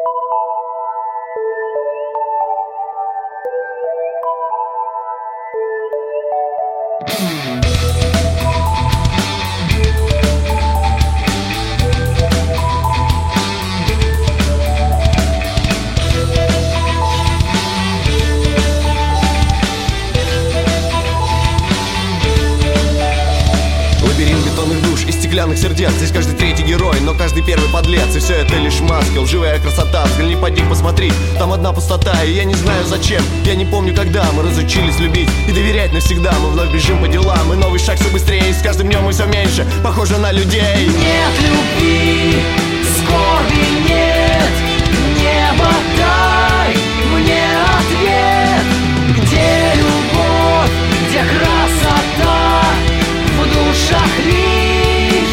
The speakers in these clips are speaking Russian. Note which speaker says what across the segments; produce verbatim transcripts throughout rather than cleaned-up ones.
Speaker 1: Стеклянных сердец, здесь каждый третий герой, но каждый первый подлец. И все это лишь маски, лживая красота. Взгляни под них, посмотри, там одна пустота. И я не знаю зачем, я не помню когда мы разучились любить и доверять навсегда. Мы вновь бежим по делам, и новый шаг все быстрее. И с каждым днем мы все меньше похожи на людей.
Speaker 2: Нет любви, скорби нет. Небо, дай мне ответ. Где любовь, где красота? В душах лишь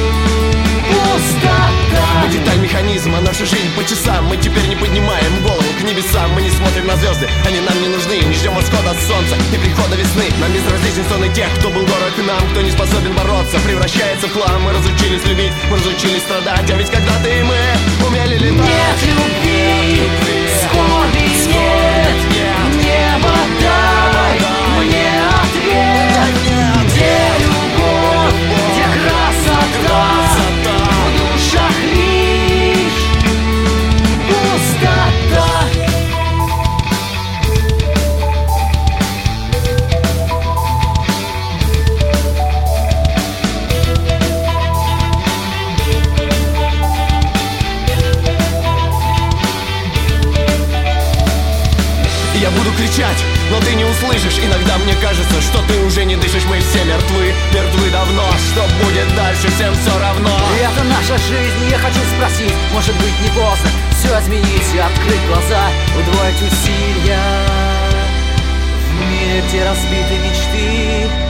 Speaker 2: пустота.
Speaker 1: Мы деталь механизма, наша жизнь по часам. Мы теперь не поднимаем голову к небесам. Мы не смотрим на звезды, они нам не нужны. Не ждем восхода солнца и прихода весны. Нам безразличен сон и тех, кто был дорог нам. Кто не способен бороться, превращается в хлам. Мы разучились любить, мы разучились страдать. А ведь когда-то и мы умели летать.
Speaker 2: Нет любви, скорби нет. Небо, дай мне ответ. Где любовь, где красота? В душах лишь пустота.
Speaker 1: Я буду кричать, но ты не услышишь. Иногда мне кажется, что ты уже не дышишь. Мы все мертвы, мертвы давно. Что будет дальше, всем все равно.
Speaker 2: Это наша жизнь, я хочу спросить, может быть не поздно все изменить и открыть глаза, удвоить усилия в мире, где разбиты мечты.